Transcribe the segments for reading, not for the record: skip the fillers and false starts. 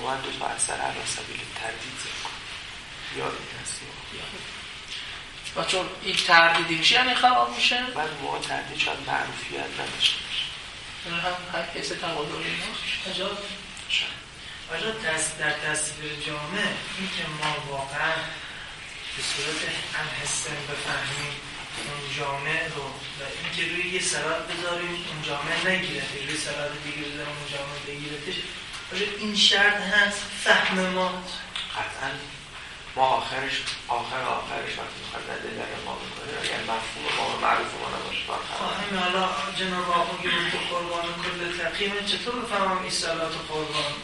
باید دو تا اثر علی سبیل تردید ذکر کنیم. یاد این هستی و چون این تردیدی میشه یعنی خراب میشه؟ بعد موقع تردید شاید معروفیت نداشته باشه. هم حیث تبادل اینا آجا در تصویر جامع این که ما واقعا به صورت انحسن بفهمیم اون جامع رو و این که روی یه سرات بذاریم اون جامع نگیره روی سرات دیگه بذاریم اون جامع بگیرتش آجا این شرط هست فهم ما قطعا ما آخرش وقتی میخوایم ندل ما بکنیم اگر مفهوم ما معروف ما نباشه همین حالا جناب آقا گیرون تو قربان کل تقییمه چطور بفهمم این صلات قربان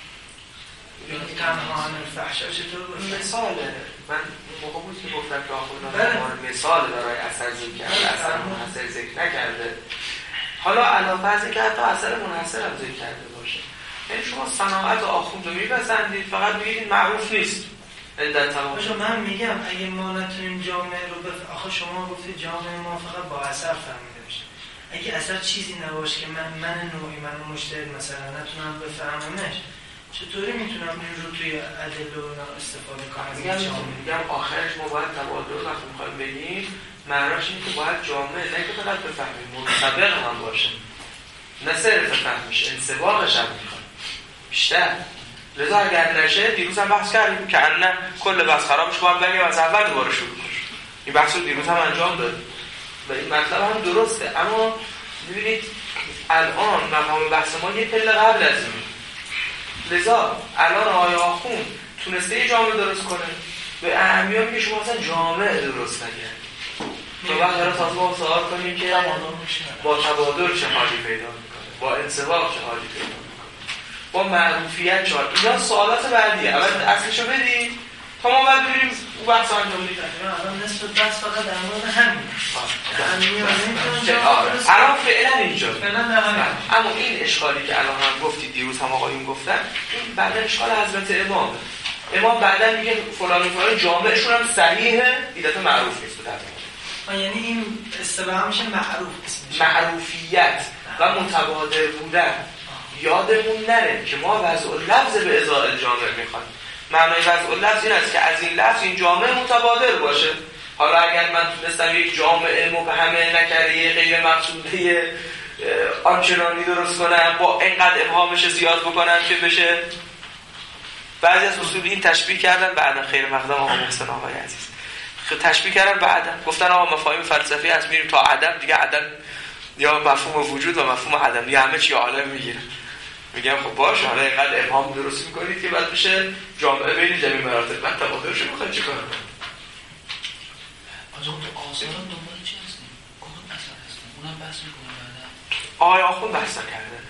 تنها عن الفحشا چطور مثاله من موقع بود که گفتم که آخوندان مثال برای اثر ذکر کرده اثر منحصر ذکر نکرده حالا علاوه فرضی که حتی اثر منحصر هم ذکر کرده باشه یعنی شما صناعت آخوند رو میپسندید فقط میگید معروف نیست باشه من میگم اگه ما نتونیم جامعه رو آخه شما گفتید جامعه ما فقط با اثر فهمیده میشه اگه اثر چیزی نباشه که من نوعی من مشتری مثلا نتونم بفهممش چطوری میتونم این رو توی ادله و استفاده کنم؟ میگم آخرش ما باید تبادل وقتی میخوایم بگیم معناش اینه که باید جامعه نه که فقط بفهمیم منطبق هم باشه نه صرف فهمیش انسباقش هم میخواد بیشتر لذا اگر نشه دیروز هم بحث کردیم که نه کل بحث خرابش باید بگیم از اول دوباره شروع کنیم این بحث رو دیروز هم انجام داد و این مطلب هم درسته اما ببینید الان مقام بحث ما یه پله قبل از این لذا الان آقای آخوند تونسته یه جامعه درست کنه به اهمیت میگه شما اصلا جامعه درست نگردید تو وقت داره تازه با سوال کنیم که با تبادل چه حالی پیدا میکنه با انسباق چه حالی پیدا میکنه با معروفیت چه حالی اینا سوالات بعدیه اول اصلشو بدید تا ما بعد ببینیم اون بحث انجام بدیم الان نصف بحث فقط در مورد همین الان فعلا اینجا اما این اشکالی که الان هم گفتید دیروز هم آقایون گفتن این بعدا اشکال حضرت امام بعدا میگه فلان جامعهشون هم صحیحه ایدت معروف نیست یعنی این اصطلاح میشه معروفیت و متبادر بودن یادمون نره که ما وضع لفظ به ازاء الجامع میخوایم معنای وضع لفظ این است که از این لفظ این جامعه متبادر باشه حالا اگر من تونستم یک جامعه مبهمه نکره غیر مقصوده آنچنانی درست کنم با اینقدر ابهامش زیاد بکنم که بشه بعضی از اصولیین تشبیه کردن بعدا خیر مقدم آقا محسن آقای عزیز تشبیه کردن بعدا گفتن آقا مفاهیم فلسفی هست میریم تا عدم دیگه عدم یا مفهوم وجود و مفهوم عدم یا همه چی عالم میگیره میگم خب باشه حالا اینقدر ابهام درست میکنید که بعد بشه جامعه بین جمعی مراتب بعد تبادلش میخواد چیکار کنه آجا تو آثارم دنبال چی هستیم؟ کدوم اثر هستیم؟ اونم بحث میکنه بعدا آقای آخوند بحث کرده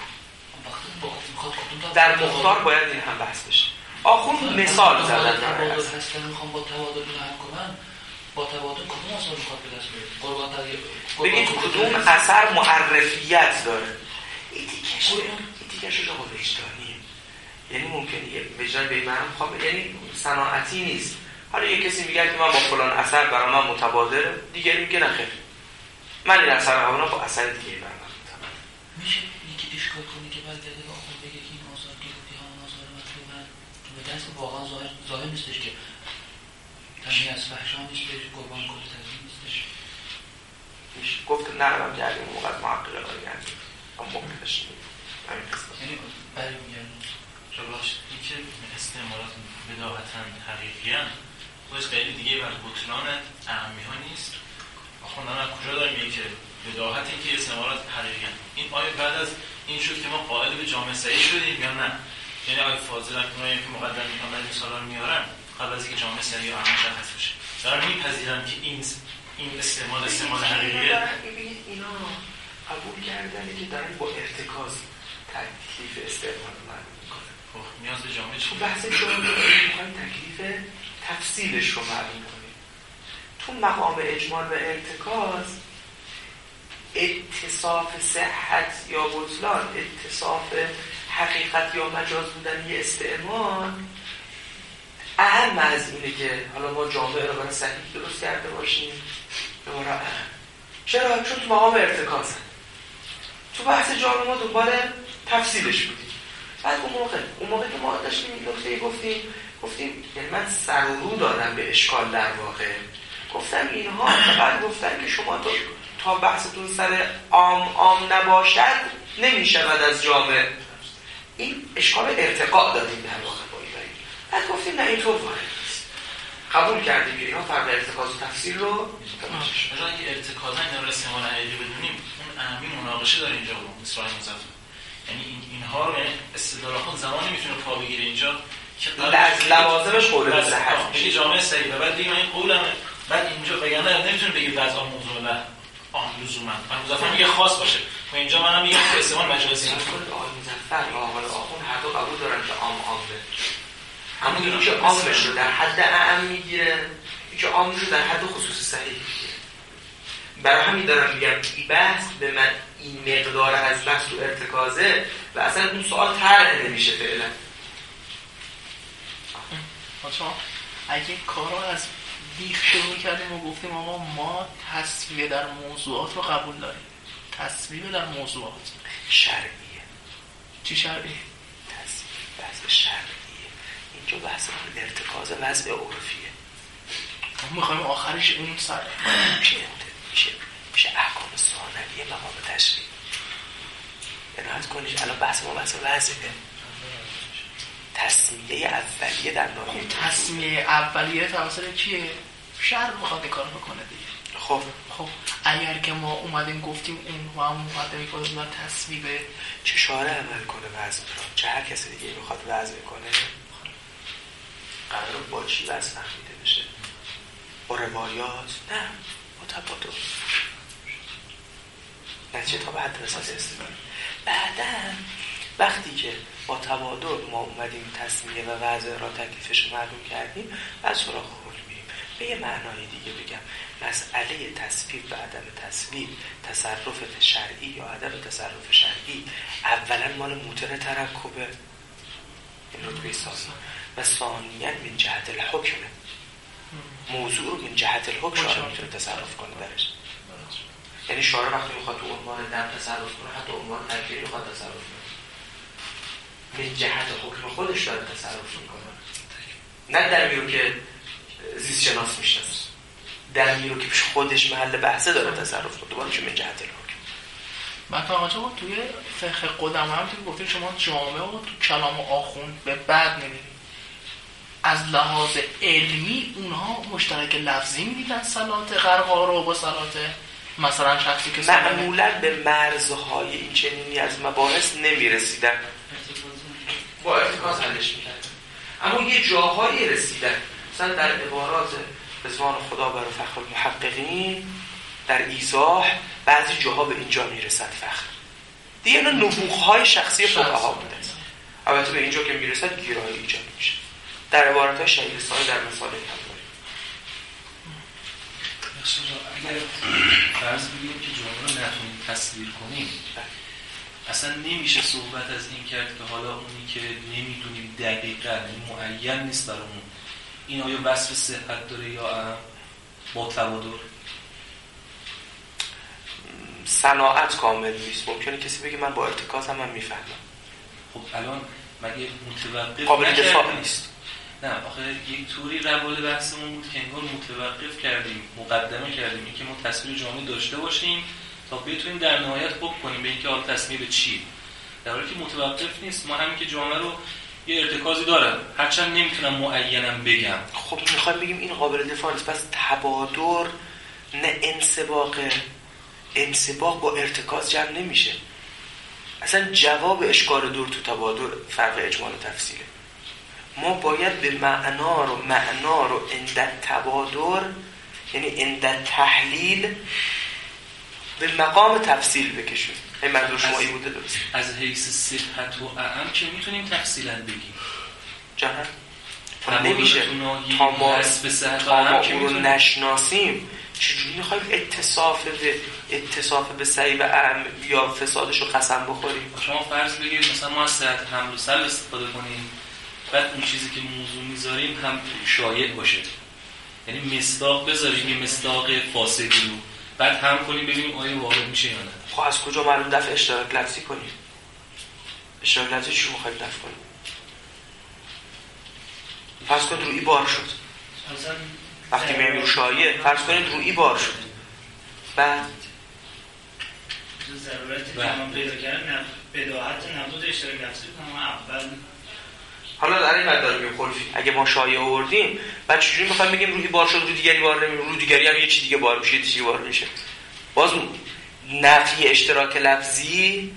در مختار باید این هم بحث بشه آخوند مثال زدن تبادل هستن میخوام با تبادل حل کنن با تبادل کدوم اثر میخواد به دست بیاره؟ قربان بگید کدوم اثر معرفیت داره این دیگه شده وجدانیه یعنی ممکنه یه وجدان به این معنی بخوام یعنی صناعتی نیست حالا یه کسی میگه که من با فلان اثر برای من متبادره دیگری میگه نه خیر من این اثر قبلا با اثر دیگه برای من متبادره میشه یکی اشکال کنی که بعد دیگه آخوند بگه که این آثار گیروتی ها آثار مطلوبن به دست واقعا ظاهر نیستش که تنهی از فحشا نیستش قربان کل تزمین نیستش گفت نرم کردیم موقع محقق رو گردیم اما ممکنش یعنی برای میگن راست این که استعمالات بداهتاً حقیقی هم خودش دلیل دیگه بر بطلان اعمی ها نیست آخوندان از کجا داریم میگه که بداهت این که استعمالات حقیقی هم این آیا بعد از این شد که ما قائل به جامعه صحیح شدیم یا نه یعنی آیا فاضل اکنونایی که مقدم میکنم بعد مثالا رو میارم قبل از اینکه جامعه صحیح و مشخص بشه دارم میپذیرم که این استعمال حقیقیه اینا قبول کردنه که دارن با ارتکاز تکلیف استعمال معلوم میکنه خب نیاز به جامعه چیه؟ بحث شما میخوایم تکلیف تفصیلش رو معلوم کنیم تو مقام اجمال و ارتکاز اتصاف صحت یا بطلان اتصاف حقیقت یا مجاز بودن یه استعمال اهم از اینه که حالا ما جامعه رو برای صحیح درست کرده باشیم دوباره اهم چرا؟ چون تو مقام ارتکاز تو بحث جامعه ما دوباره تفصیلش بودیم بعد اون موقع که ما داشتیم این نکته گفتیم یعنی من سر و رو دادم به اشکال در واقع. گفتم اینها فقط گفتن که شما تا بحثتون سر عام نباشد نمیشود از جامعه. این اشکال ارتقاء دادیم در واقع با این. بعد گفتیم نه اینطور وارد نیست. قبول کردیم که اینها فرق ارتکاز و تفسیر رو مثلا اگه ارتکازا اینا رو استعمال علیه بدونیم، اون اهمی مناقشه داره اینجا با اسرائیل مزفر. یعنی اینها رو استدلال خود زمانی میتونه پا بگیره اینجا که از لوازمش قول به صحت میشه جامعه صحیح و بعد دیگه این قولمه. بعد اینجا بگم نمیتونه بگه وضع موضوع نه لزوما مزفر میگه خاص باشه و اینجا منم میگم که استعمال مجازی است. مزفر و آقای آخوند هر دو قبول دارن که عامه، اما اینی که عامش رو در حد اعم میگیره، اینی که عامش رو در حد خصوصی صحیح میگیره. برای همین دارم میگم این بحث به من این مقدار از بحث تو ارتکازه و اصلا اون سوال طرح نمیشه فعلا. اگه کارا از بیخ شروع کردیم و گفتیم آقا ما تصویه در موضوعات رو قبول داریم، تصویه در موضوعات شرعیه. چی شرعیه؟ تصویه بحث شرعیه. اینجا بحث ارتکاز وضع عرفیه. ما میخوایم آخرش اون سر میشه احکام ثانویه مقام تشریع. عنایت کنید الان بحث ما بحث وضعه. تصمیه اولیه در ناحیه تصمیه اولیه توسط کیه؟ شرع میخواد این کارو بکنه دیگه. خب اگر که ما اومدیم گفتیم اون و هم مقدمه کنه تصویبه، چه شارع عمل کنه وضع رو، چه هر کسی دیگه میخواد وضع کنه قرار با چی وضع فهمیده بشه؟ با روایات؟ نه، با تبادل. نتیجه تا به حد رساس استفاده. بعداً وقتی که با تبادل ما اومدیم تصمیه و وضع را تکلیفش رو معلوم کردیم، بعد سراغ حکم میریم. به یه معنای دیگه بگم مسئله تصویب و عدم تصویب، تصرف شرعی یا عدم تصرف شرعی، اولا مال موتر ترکبه، این رتبه ثانی، و ثانیاً من جهت الحکم، موضوع رو من جهت الحکم شارع میتونه تصرف کنه درش. یعنی شارع وقتی میخواد تو عنوان دم تصرف کنه، حتی عنوان تکلیف میخواد تصرف کنه، من جهت حکم خودش داره تصرف میکنه، نه در میرو که زیست شناس میشناسه، در میرو که خودش محل بحثه داره تصرف کنه، دوباره میشه من جهت الحکم. مثلا آقا توی فقه قدما هم تو گفتید شما جامعه و تو کلام آخوند به بعد می‌بینید. از لحاظ علمی اونها مشترک لفظی می‌دیدن صلات غرقا رو با صلات مثلا شخصی که معمولا به مرزهای این چنینی از مباحث نمی‌رسیدن، با ارتکاز حلش می‌کردن، اما یه جاهایی رسیدن. مثلا در عبارات رضوان خدا بر فخر المحققین در ایضاح بعضی جاها به اینجا میرسد فخر دیگه، اینا نبوغ‌های شخصی فقها بوده. البته به اینجا که میرسد گیرایی ایجاد میشه. در عبارت‌های شهرستانی در مثال کم‌داری. اگر فرض بگیم که جمله رو نتونیم تصویر کنیم، اصلا نمیشه صحبت از این کرد که حالا اونی که نمیدونیم دقیقاً معین نیست برامون، این آیا وصف صحت داره یا با تبادل؟ صناعت کامل نیست. ممکنه کسی بگه من با ارتکاز هم میفهمم. خب الان مگه متوقف قابل دفاع نیست؟ نه آخه یک طوری روال بحثمون بود که انگار متوقف کردیم، مقدمه کردیم اینکه ما تصویر جامعی داشته باشیم تا بتونیم در نهایت حکم کنیم به اینکه حال تصویر به چی، در حالی که متوقف نیست. ما همین که جامعه رو یه ارتکازی دارم، هرچند نمیتونم معینم بگم. خب میخوایم بگیم این قابل دفاع نیست، پس تبادر نه انسباق با ارتکاز جمع نمیشه. اصلا جواب اشکال دور تو تبادر فرق اجمال و تفصیله. ما باید به معنا رو عند تبادر، یعنی عند تحلیل، به مقام تفصیل بکشیم. این منظور شما این بوده درست؟ از حیث صحت و اعم که میتونیم تفصیلا بگیم جهان نمیشه تا ما اون رو نشناسیم. چجوری میخوایم اتصاف به صحیح و اعم یا فسادش رو قسم بخوریم؟ شما فرض بگیرید مثلا ما از صحت حمل و سلب استفاده کنیم، بعد اون چیزی که موضوع میذاریم هم شایع باشه، یعنی مصداق بذاریم، یه مصداق فاسدی رو بعد هم کنیم ببینیم آیا واقع میشه یا نه. خب از کجا معلوم دفع اشتراک لفظی کنیم؟ اشتراک لفظی چی میخواید نفی کنید؟ فرض کنید روی بار شد. وقتی میگیم رو شایعه فرض کنید روی بار شد. بعد ضرورت جمع پیدا کردن بداهت نبود اشتراک لفظی کنم اول. حالا در این مقدار میگیم خلفی اگه ما شایعه آوردیم بعد چجوری میخوایم بگیم روی بار شد رو دیگری بار نمیشه؟ رو دیگری هم یه چیز دیگه بار میشه، یه چیزی بار میشه. باز نفی اشتراک لفظی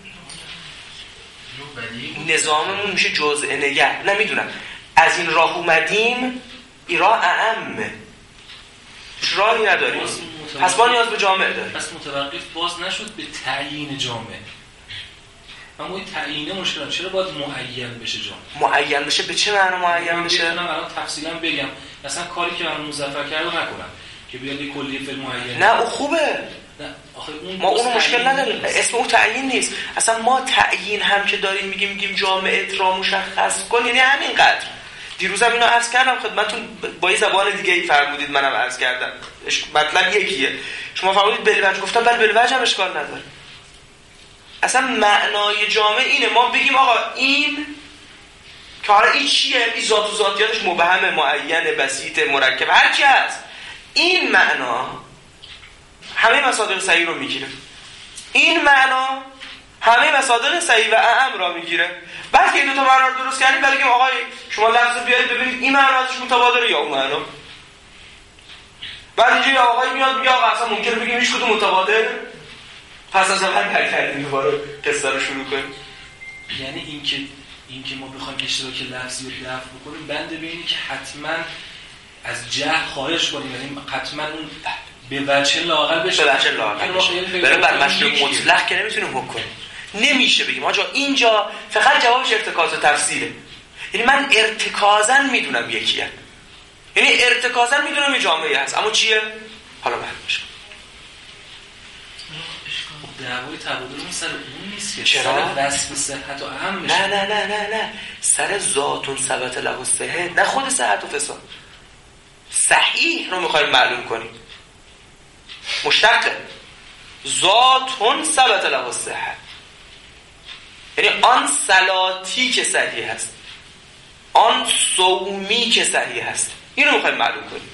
نظاممون میشه جزء نگر. نمیدونم از این راه اومدیم این راه اعمه راهی نداریم پس ما نیاز به جامعه داریم. پس متوقف باز نشد به تعیین جامعه. اما این تعیینه مشکل. چرا باید معین بشه جامعه؟ معین بشه به چه معنی معین بشه؟ من الان تفصیلا بگم مثلا کاری که من مظفر کرده نکنم که بیاد یه کلیه فعل معین. نه او خوبه. نه آخه ما اونو مشکل نداریم. اسم او تعیین نیست. اصلا ما تعیین هم که داریم میگیم جامعه را مشخص کن یعنی همینقدر. دیروزم اینو عرض کردم خدمتتون با یه زبان دیگه ای فرمودید منم عرض کردم. مطلب یکیه. شما فرمودید بلوجه گفتم بله بلوجه هم اشکال نداره. اصلا معنای جامعه اینه ما بگیم آقا این که حالا این چیه؟ این ذات و ذاتیاتش مبهم، معین، بسیط، مرکب هر چی هست. این معنا همه مصادر صحیح رو میگیره. این معنا همه مصادر صحیح و اعم را میگیره. بعد که دو تا معنا رو درست کردیم بعد بگیم آقا شما لفظ بیارید ببینید این معنا ازش متبادره یا اون معنا. بعد اینجا آقای میاد میگه آقا اصلا ممکنه بگیم هیچ کدوم متبادر. پس از اول برگردیم دوباره قصه رو شروع کنیم. یعنی اینکه ما بخوایم اشتراک لفظی رو دفع بکنیم بنده به اینه که حتما از جهل خارج کنیم. یعنی حتما اون به وجه لااقل بشه. به وجه لااقل بشه. برای بر مشروع مطلق که نمیتونیم حکم کنیم. نمیشه بگیم آجا اینجا فقط جوابش ارتکاز و تفسیره. یعنی من ارتکازاً میدونم یکیه. یعنی ارتکازاً میدونم یه جامعه هست اما چیه؟ حالا برمیش کن. دعوای تبادل اون سر اون نیست که چرا؟ سر وصف صحت و اهم میشه. نه سر ذاتون ثبت له صحت، نه خود صحت و فساد. صحیح رو میخوایم معلوم کنیم. مشتق ذاتون ثبت له صحت یعنی آن صلاتی که صحیح هست، آن صومی که صحیح هست، این رو میخوایم معلوم کنیم.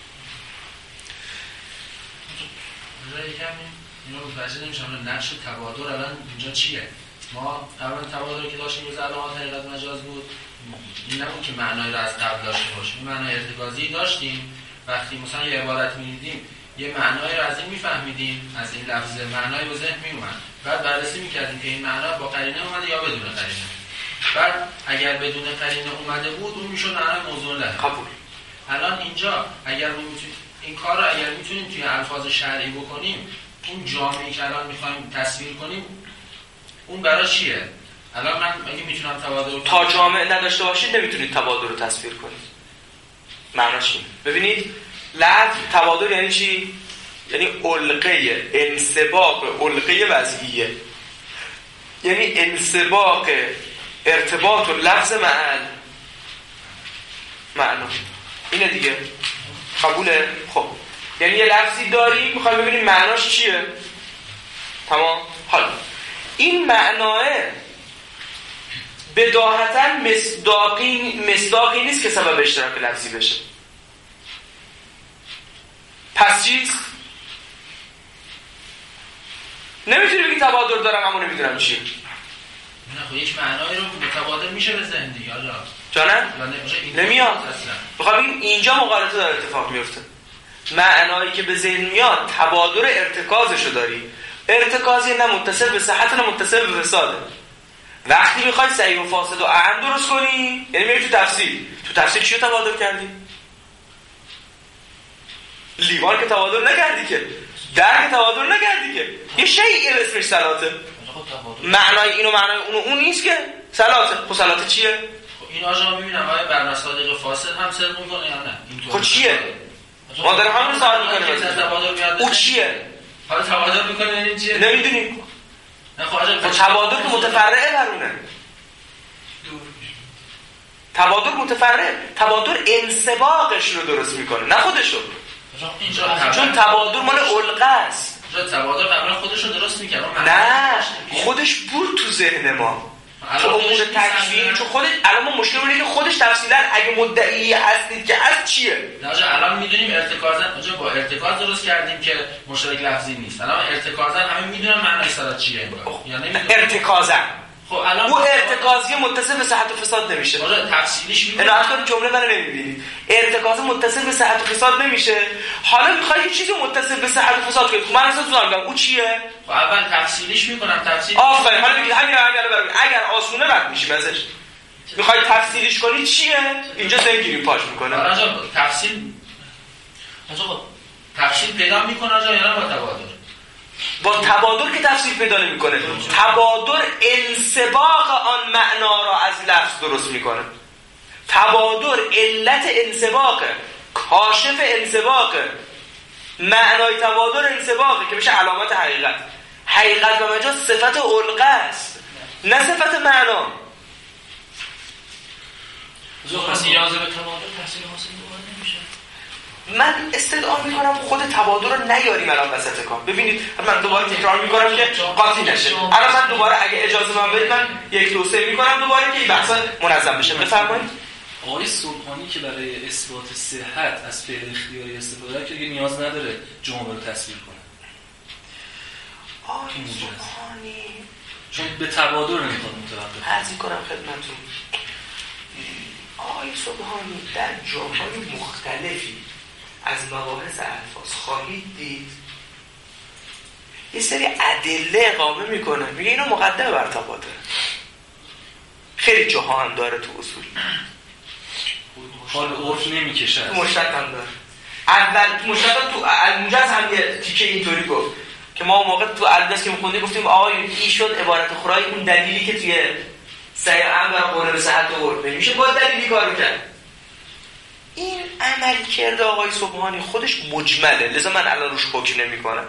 اینو متوجه نمیشم نقش تبادر الان اینجا چیه؟ ما اول تبادری که داشتیم روز علامات حقیقت مجاز بود این نبود که معنایی رو از قبل داشته باشیم. معنای ارتکازی داشتیم. وقتی مثلا یه عبارت می‌دیدیم یه معنایی رو از این می‌فهمیدیم، از این لفظ معنایی به ذهن میومد، بعد بررسی می‌کردیم که این معنا با قرینه اومده یا بدون قرینه. بعد اگر بدون قرینه اومده بود اون میشد معنای موضوع له. قبول. الان اینجا اگر این کار رو اگر میتونیم توی الفاظ شرعی بکنیم اون جامعه‌ای که الان می‌خوایم تصویر کنیم اون برای چیه؟ الان من اگه میتونم تبادل تا جامعه نداشته باشید نمیتونید تبادل رو تصویر کنید. معناش اینه. ببینید لفظ تبادل یعنی چی؟ یعنی علقه انسباق علقه وضعیه، یعنی انسباق ارتباط و لفظ معنا اینه دیگه. قبوله؟ خب یعنی یه لفظی داریم میخوایم ببینیم معناش چیه. تمام. حالا این معناه بداهتا مصداقی نیست که سبب اشتراک لفظی بشه. پس چیست؟ نمیتونی بگی تبادل دارم اما نمیدونم چیه. نه خب یک معنایی رو متبادل میشه به ذهن دیگه. حالا جانم؟ نمیاد. بخوام بگیم اینجا مغالطه داره اتفاق میفته. معنایی که به ذهن میاد تبادل ارتکازشو داری. ارتکازی نه متصل به صحت نه متصل به فساده. وقتی میخوای صحیح و فاسد و اهم درست کنی یعنی میری تو تفسیر چی رو تبادل کردی؟ لیوان که تبادل نکردی که، در که تبادل نکردی که، یه شیء به اسمش صلاته. معنای اینو معنای اون نیست که صلاته. خب صلاته چیه؟ این آجا میبینم آیا بر صادق فاسد هم صدق میکنه یا نه؟ خب چیه؟ ما داریم همون سوال میکنیم. او چیه؟ حالا تبادل میکنه یعنی چیه؟ نمیدونیم. خب تبادل که متفرعه برونه. تبادل متفرعه. تبادل انسباقش رو درست میکنه نه خودش رو. چون تبادل مال علقه است. تبادل قبلا خودش رو درست میکنه. نه خودش بود تو ذهن ما. تو امور تکوین، چون خودش الان ما مشکل اینه که خودش تفصیلا اگه مدعی هستید که از چیه؟ نه الان میدونیم ارتکازن، اونجا با ارتکاز درست کردیم که مشترک لفظی نیست. الان ارتکازن همه میدونن معنای صلات چیه انگار. یا نمیدونن ارتکازن. خب الان اون ارتکازی متصل به صحت و فساد نمیشه. آره تفصیلیش میگه. الان اصلا جمله منو نمیبینید. ارتکاز متصل به صحت و فساد نمیشه. حالا میخوای یه چیزی متصل به صحت و فساد کنی. من اصلا تو میگم اون چیه؟ خب اول تفصیلیش میکنم. تفصیل آفرین. حالا بگید همین برام اگر آسونه رد میشیم ازش. میخوای تفصیلیش کنی چیه؟ اینجا زنگیری پاش میکنه. آقا تفصیل پیدا میکنه آقا یا نه با تبادر؟ با تبادر که تفسیر پیدا نمیکنه. تبادر انسباق آن معنا را از لفظ درست میکنه. تبادر علت انسباقه، کاشف انسباقه، معنای تبادر انسباقه که میشه علامت حقیقت. حقیقت و مجاز صفت علقه است نه صفت معنا. پس نیاز به تبادر تحصیل حاصل نمیشه. من استدعا میکنم خود تبادر رو نیاریم الان وسط کار. ببینید من دوباره تکرار میکنم که قاطی نشه. الان من دوباره اگه اجازه من بدید من 1 2 3 میکنم دوباره که این بحث منظم بشه. بفرمایید. آقای سبحانی که برای اثبات صحت از فعل اختیاری استفاده کرده که نیاز نداره جمله رو تصویر کنه. آقای سبحانی چون به تبادر نمیخواد متوقف عرض کنم خدمتتون. آقای سبحانی در جاهای مختلفی از مباحث الفاظ خواهید دید یه سری ادله اقامه میکنه، میگه اینو مقدمه بر تبادر. خیلی جاها هم داره تو اصول. حال عرف نمیکشه. تو مشتق هم داره. اول مشتق تو الموجز هم یه تیکه اینطوری گفت که ما موقع تو الدرس که می‌خوندیم گفتیم آقا این شد عبارت خورای اون دلیلی که توی سعی هم برای قرآن به صحت و عرف نمیشه با دلیلی کارو کرد. این عمل کرده آقای سبحانی خودش مجمله، لذا من الان روش حکم نمی‌کنم.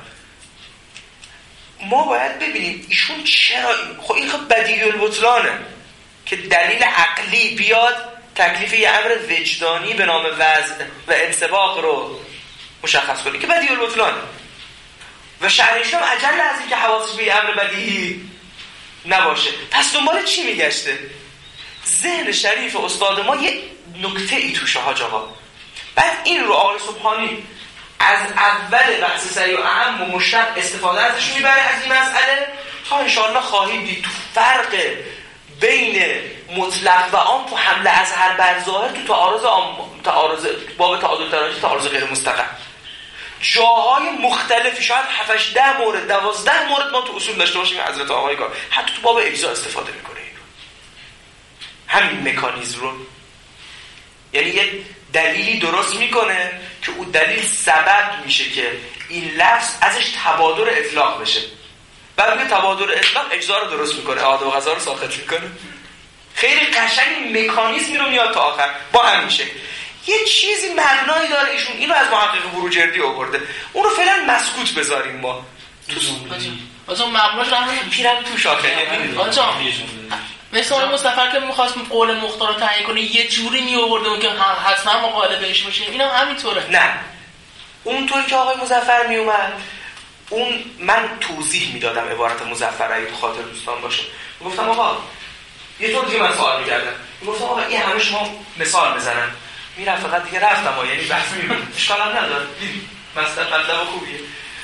ما باید ببینیم ایشون چرا خب این خب بدیهی البطلانه که دلیل عقلی بیاد تکلیف یه امر وجدانی به نام وضع و انسباق رو مشخص کنه که بدیهی البطلانه و شأنش هم اجل از این که حواسش به یه امر بدیهی نباشه. پس دنبال چی میگشته؟ ذهن شریف استاد ما یه نکته ای توشه حاج آقا. بعد این رو آقای سبحانی از اول بحث سریع و اهم و مشتق استفاده ازش میبره از این مسئله تا انشاءالله خواهید دید تو فرق بین مطلق و عام تو حمله از هر بر ظاهر تو تعارض باب تعادل تراجی تعارض غیر مستقیم جاهای مختلفی شاید 7 10 مورد 12 مورد ما تو اصول داشته باشیم. حضرت آقای کار حتی تو باب اجزا استفاده میکنه این رو، همین مکانیزم رو، یعنی یه دلیلی درست میکنه که اون دلیل سبب میشه که این لفظ ازش تبادر اطلاق بشه. بعد روی تبادر اطلاق اجزا رو درست میکنه، عادة و قضا رو ساقط میکنه. خیلی قشنگ مکانیزمی رو میاد تا آخر با هم میشه. یه چیزی مبنایی داره ایشون، اینو از محقق بروجردی آورده، اون رو فعلا مسکوت بذاریم ما تو از اون مبناش رو همون پیرم تو شاخه. آجا مثل اون مصطفی که می‌خواست قول مختار رو تعیین کنه یه جوری می‌آورده اون که حتما مقاله بهش بشه. اینا همینطوره. نه اونطوری که آقای مظفر میومد اون من توضیح میدادم عبارت مظفر اگه تو خاطر دوستان باشه. میگفتم آقا یه طور دیگه من سوال می‌کردم، میگفتم آقا این همه شما مثال بزنن میرم فقط دیگه رفتم ها، یعنی بحث می‌بینم اشکال هم نداره، مطلب خوبیه.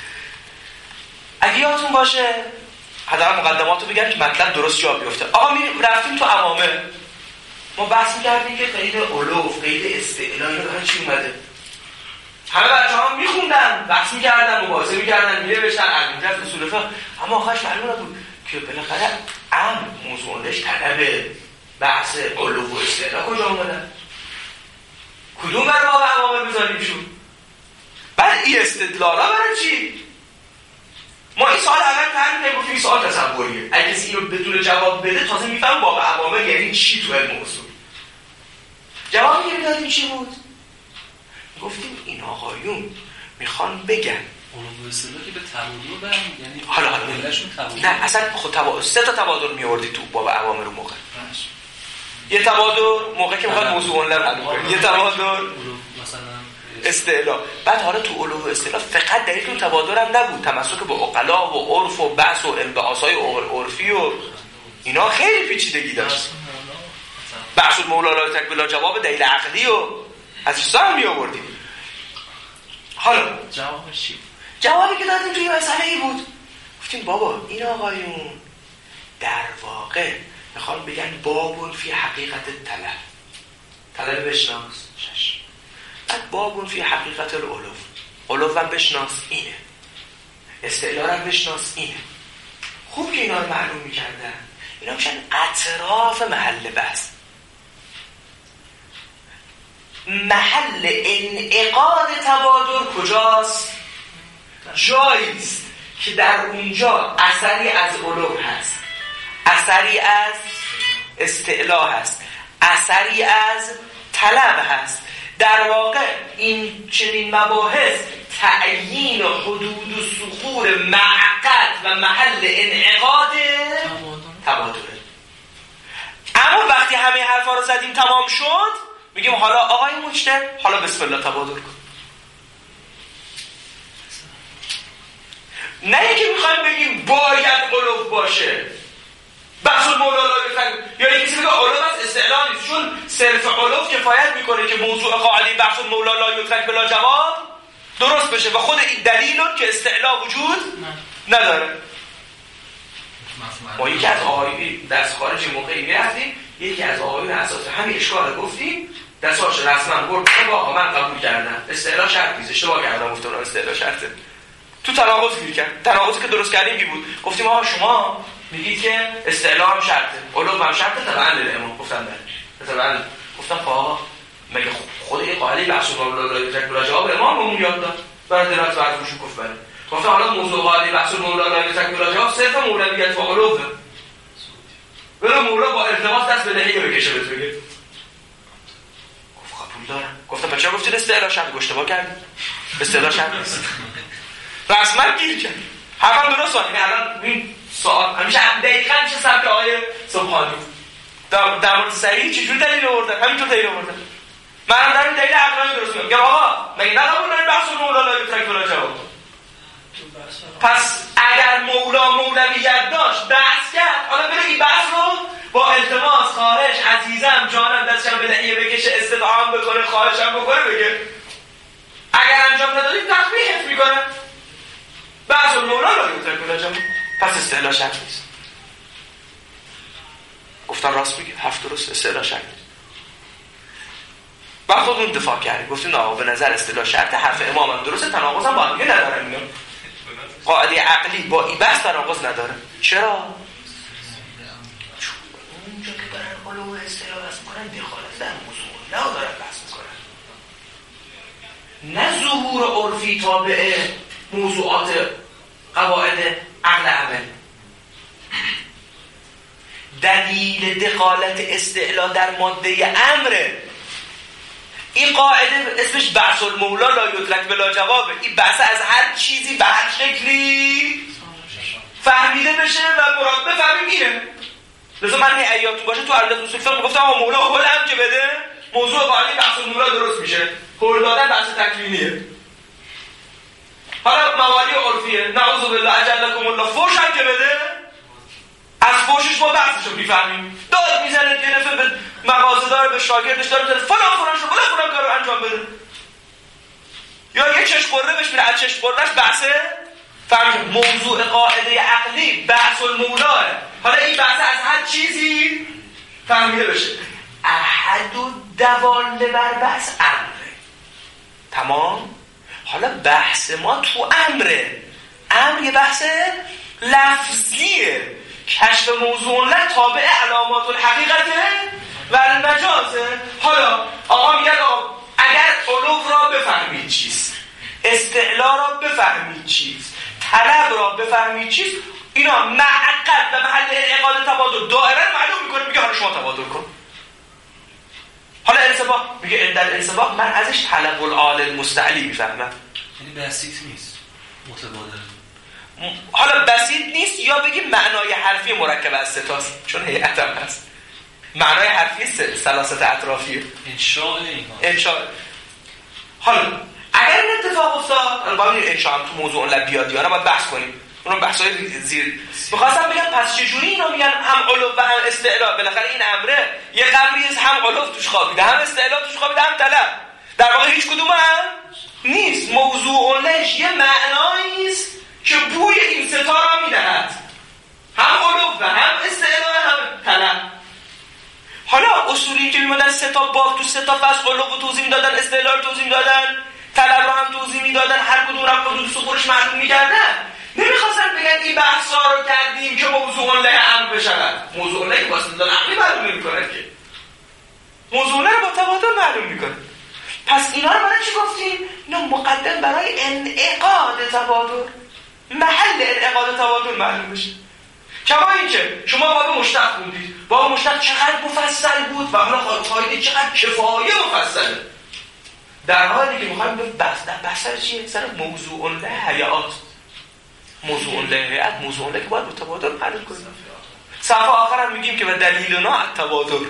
اگه یادتون باشه حداقل مقدماتو بگم که مطلب درست جا بیفته. آقا رفتیم تو عوامل، ما بحث می‌کردیم که قید علوف، قید استعلا اینا چی اومده. همه بچه‌ها می‌خوندن، بحث می‌کردن، مباحثه می‌کردن، می‌نوشتن از اصول فقه، اما آخرش معلوم نبود که بالاخره موضوعش طلب بحث علوف و استعلا کجا اومدن. کدوم بر باب عوامل بذاریمشون؟ بعد این استدلالا برای چی؟ ما این سوال اول تعریف گفتیم این سوال تصوریه. اگه کسی اینو بدون جواب بده تازه میفهم باب عوامل یعنی چی تو علم اصول. جوابی که دادیم چی بود؟ گفتیم این آقایون میخوان بگن علوم اصطلاح که به تبادل برم، یعنی حالا علتشون تبادل. نه اصلا خود تبادل 3 تا تبادل میوردی تو باب عوامل رو موقع. یه تبادل موقعی که میخواد موضوع اون حل کنه، یه تبادل مثلا استعلا. بعد حالا تو علوم استعلا فقط دلیل اون تبادل هم نبود، تمسک به عقلا و عرف و بحث و انبعاث‌های عرفی و اینا خیلی پیچیدگی داشت. بحث المولا لا یترک بلا جواب دلیل عقلی و از چیزا هم میآوردیم. حالا جوابش چی؟ جوابی که دادیم توی مسئله ای بود، گفتیم بابا این آقایون در واقع میخوان بگن بابون فی حقیقت طلب بشناس 6، بعد بابون فی حقیقت علو هم بشناس اینه، استعلا هم بشناس اینه. خوب که اینا رو معلوم میکردن، اینا میشن اطراف محل بحث. محل انعقاد تبادر کجاست؟ جاییست که در اونجا اثری از علو هست، اثری از استعلا هست، اثری از طلب هست. در واقع این چنین مباحث تعیین حدود و سخور معقد و محل انعقاد تبادره. اما وقتی همه حرفا رو زدیم تمام شد، میگیم حالا آقای مجتهد حالا بسم الله تبادر کن. نه اینکه میخوایم بگیم باید علو باشه، بحث المولا لا یترک، یا اینکه کسی بگه علو است استعلا نیست، چون صرف علو کفایت میکنه که موضوع قاعده بحث المولا لا یترک بلا جواب درست بشه و خود این دلیل که استعلا وجود نداره. ما یکی از آقایون درس خارجی موقعی میرفتیم، یکی از آقایون اساس همین اشکال رفتیم، دستاش رسما برد آقا من قبول کردم استعلا شرط نیست، اشتباه کردم گفتم استعلا شرطه. تو تناقض گیر کرد. تناقضی که درست کردیم کی بود؟ گفتیم آقا شما میگید که استعلا هم شرطه، علو هم شرطه، طبعا للامام. گفتم بله. طبعا گفتم آقا مگه خود این قاعده بحث المولا لا یترک بلا جواب امام بهمون یاد داد؟ بعد درات بعد روش گفت بله. گفتم حالا موضوع قاعده بحث المولا لا یترک بلا جواب صرف مولویت و علو. برو مولا با التماس دست به دهی بکشه بهت بگه. گفت قبول دارم. گفتم بچه‌ها گفتید استعلا شرط، اشتباه کردید. استعلا شرط نیست. رسما گیر کرد. حرفم درسته. یعنی الان این سوال همیشه دقیقاً میشه سبک آقای سبحانی. در مورد صحیح چجوری دلیل آوردن؟ همینطور دلیل آوردن. من دارم دلیل عقلانی درست میگم. میگم آقا مگه نقبول دارید بحث مولا لا یترک بلا جواب؟ پس اگر مولا مولویت داشت بحث کرد، حالا بره این بحث رو با التماس خواهش عزیزم جانم دستشم به دهیه بکشه، استدعام بکنه، خواهشم بکنه بگه. اگر انجام ندادید تقبیحت میکنه. بحث المولا لا یترک بلا جواب، پس استعلا شرط نیست. گفتن راست میگه، حرف درست، استعلا شرط نیست. بعد خودمون دفاع کردیم، گفتیم نه به نظر استعلا شرط، حرف امام هم درسته، تناقض هم با هم دیگه نداره. اینا قاعده عقلی با این بحث تناقض نداره. چرا؟ چون اونجا که دارن علو و استعلا بحث میکنن دخالت در موضوع ندارن بحث میکنن، نه ظهور عرفی تابع موضوعات قواعد عقل عمل. دلیل دخالت استعلا در ماده امره. این قاعده اسمش بحث المولا لا یترک بلا جوابه. این بحث از هر چیزی به هر شکلی فهمیده بشه و مراد بفهمیم اینه. لذا من ایاتون باشه تو عرض اصول فقه گفتم آقا مولا هول هم که بده موضوع قاعده بحث المولا درست میشه. هول دادن بحث تکوینیه. حالا موالی عرفیه، نعوذ بالله اجلکم الله، فوش هم که بده از فوشش ما بحثشو میفهمیم. داد میزنه یه دفعه به مغازه‌دار به شاگردش داره میزنه فلان کارو انجام بده، یا یه چشم قره بهش میره از چشم قرهش بحثه فهمیم. موضوع قاعده عقلی بحث المولاه. حالا این بحث از هر چیزی فهمیده بشه. احد و دواله بر بحث امره. تمام. حالا بحث ما تو امره. امر یه بحث لفظیه. کشف موضوع لا تابع علامات الحقیقته و المجازه. حالا آقا میگه اگر علو را بفهمید چیست، استعلا را بفهمید چیست، طلب را بفهمید چیست، اینا معقد و محل انعقاد تبادل دائره معلوم میکنه. میگه حالا شما تبادل کن. حالا انصباح میگه در انصباح من ازش طلب العال المستعلی میفهمم. یعنی بسیط نیست، متبادل. حالا بسیط نیست، یا بگیم معنای حرفی مرکب از ستاست، چون هیئت هم هست. معنای حرفی ثلاثه اطرافیه. انشاء. حالا اگر این اتفاق افتاد، الان باید انشاء هم تو موضوع لب بیاد یا نه باید بحث کنیم. اونم بحثای زیر. می‌خواستم بگم پس چجوری اینا میگن هم علو و هم استعلا؟ بالاخره این امره یه قبری هم علو توش خوابیده، هم استعلا توش خوابیده، هم طلب. در واقع هیچ کدوم هم نیست. موضوع لهش یه معنایی است که بوی این ستا را میدهد، هم علو و هم استعلا هم طلب. حالا اصولی که میمدن سه تا باب تو سه تا فصل علو رو توضیح میدادن، استعلا رو توضیح میدادن، طلب رو هم توضیح میدادن، هر کدوم رو حدود سقوطش معلوم میکردن. نمیخواستن بگن این بحثا رو کردیم که موضوع له امر بشود. موضوع له با استدلال عقلی معلوم نمیکنه که، موضوع له رو با تبادل معلوم میکنه. پس اینا رو برای چی گفتیم؟ اینا مقدم برای انعقاد تبادل، محل انعقاد تبادل معلوم بشه. کما اینکه شما باب مشتق خوندید، باب مشتق چقدر مفصل بود و اون قاعده چقدر کفایه مفصله. در حالی که میخوایم بحث چیه؟ سر موضوع له حیات، موضوع له حیات، موضوع له که باید متبادل معلوم کنیم. صفحه آخر هم میگیم که و دلیلنا التبادل.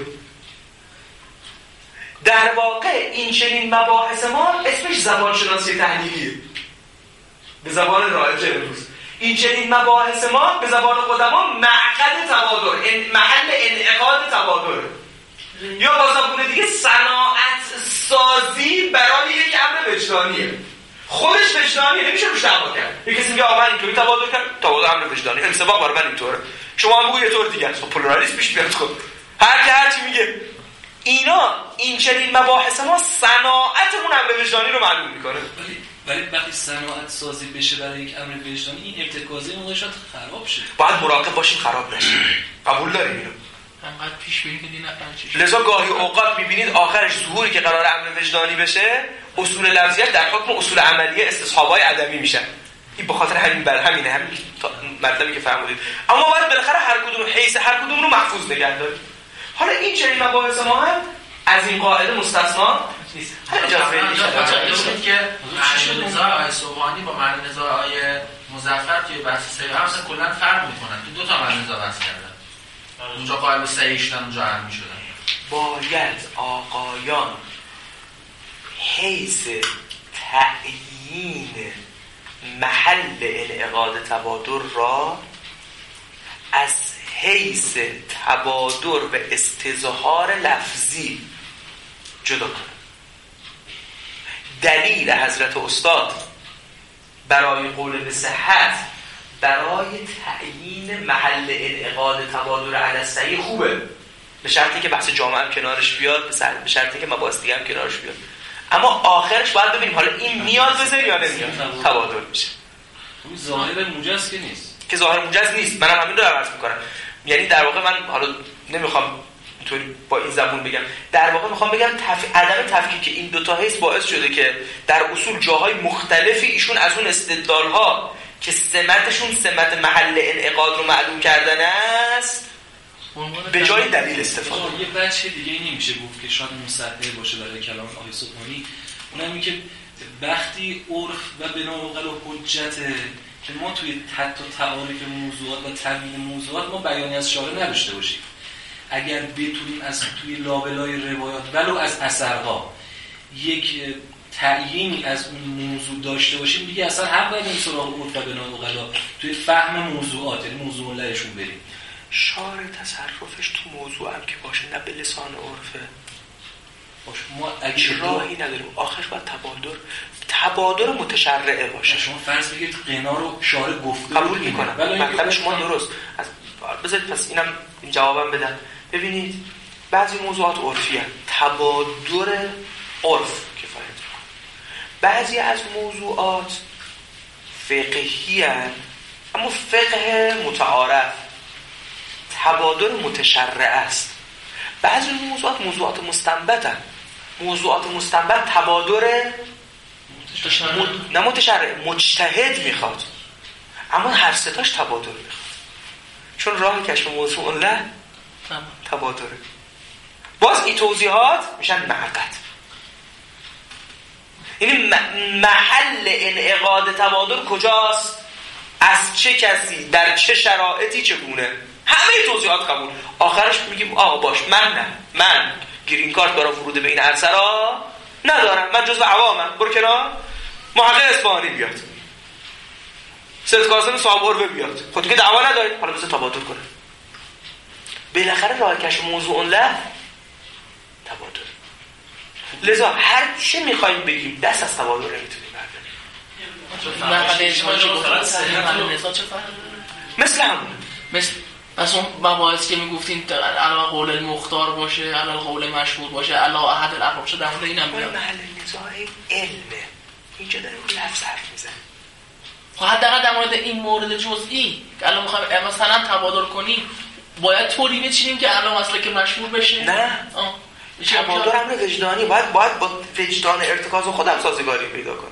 در واقع این چنین مباحث ما اسمش زبان شناسی تحلیلیه به زبان رایج امروز. این چنین مباحث ما به زبان قدما معقد تبادل، محل انعقاد تبادل، یا با زبان دیگه صناعت سازی برای یک امر وجدانیه. خودش وجدانیه، نمیشه روش دعوا کرد. یک کسی میگه آقا من اینطوری تبادل کردم، تبادل امر وجدانی، انسباق برای من اینطوره، شما هم بگو یه طور دیگه است. خب پلورالیسم پیش بیاد. خب هر چی میگه اینا، این چنین مباحث ما صناعتمون امر وجدانی رو معلوم میکنه. ولی وقتی صناعت سازی بشه برای یک امر وجدانی، این ارتکازی موضوعات خراب شه. باید مراقب باشیم خراب نشه. قبول داریم اینو؟ انقدر پیش بینی که نفهمید. لذا گاهی اوقات میبینید آخرش ظهوری که قرار امر وجدانی بشه، اصول لفظیت در حکم اصول عملیه استصحابای عدمی میشن. این به خاطر همین همین مطلبی که فرمودید. اما باید بالاخره هر کدوم حیث هر کدوم رو محفوظ نگه داریم. حالا این چنین مباحث ما هم از این قاعده مستثنا نیست. اجازه بدید که معنی نزاع آقای صبحانی با معنی نزاع آقای مظفر توی بحث صحیح هم کلا فرق میکنن. تو دو تا معنی نزاع بحث کردن. اونجا قائل به صحیح شدن، اونجا علمی شدن. باید آقایان حیث تعیین محل انعقاد تبادل را از حیث تبادل و استظهار لفظی جدا کنه. دلیل حضرت استاد برای قول به صحت برای تعیین محل انعقاد تبادل علی الصحیح خوبه، به شرطی که بحث جامعه هم کنارش بیاد، به شرطی که مباحث دیگه هم کنارش بیاد. اما آخرش باید ببینیم حالا این میاد بذاری یا نمیاد، تبادل میشه. اون ظاهر موجز که نیست، که ظاهر موجز نیست. منم همین رو عرض میکنم. یعنی در واقع من حالا نمیخوام اینطوری با این زبون بگم، در واقع میخوام بگم عدم تفکیک این دو تا حیث باعث شده که در اصول جاهای مختلفی ایشون از اون استدلال‌ها که سمتشون سمت محل انعقاد رو معلوم کردن است به جای دلیل استفاده. یه بچه دیگه این نمیشه گفت که شاید مصدق باشه برای کلام آقای صبحانی، اونم این که وقتی عرف و بناء و حجته که ما توی تعاریف موضوعات و تبیین موضوعات ما بیانی از شارع نداشته باشیم. اگر بتونیم از توی لابلای روایات ولو از اثرها یک تعیینی از اون موضوع داشته باشیم، دیگه اصلا حق نداریم سراغ عرف و بناء و توی فهم موضوعات، یعنی موضوع لهشون بریم. شارع تصرفش تو موضوع هم که باشه، نه به لسان عرفه باشه. ما اگه راهی نداریم، آخرش باید تبادل متشرعه باشه. شما فرض بگید قنا رو شارع گفته قبول میکنم، مطلب شما درست. بذارید پس اینم این جوابم بدم. ببینید بعضی موضوعات عرفی هست، تبادل عرف کفایت میکنه. بعضی از موضوعات فقهی هست، اما فقه متعارف، تبادل متشرع است. بعضی موضوعات مستنبط هست. موضوعات مستنبط تبادل نه متشرع، مجتهد میخواد، اما هر ستاش تبادل میخواد، چون راه کشف موضوع له تبادله. باز این توضیحات میشن معقد. یعنی محل انعقاد تبادل کجاست، از چه کسی، در چه شرایطی، چگونه، همه توضیحات قبول. آخرش میگیم آقا باش، من گرین کارت برای ورود به این عرصه را ندارم، من جزو عوامم، برو کنار، محقق اصفهانی بیاد. سید قاسم صاحب عروه بیاد، خود دیگه دعوا ندارید، حالا بذار تبادل کنه. بالاخره راه کشف موضوع له تبادل. لذا هر چی میخوایم بگیم دست از تبادل نمیتونیم مثل همون پس اون مباحث که میگفتین علاوه قول المختار باشه، علاوه قول مشهور باشه، علاوه احد الاقرب باشه، در مورد اینم میاد. محل نزاع علمه. اینجا داریم لفظ حرف میزنیم. خب حداقل در مورد این مورد جزئی که الان میخوایم مثلا تبادل کنیم، باید طوری بچینیم که الان مثلا که مشهور بشه. نه. تبادل امر وجدانی، باید با وجدان ارتکاز خودم سازگاری پیدا کنم.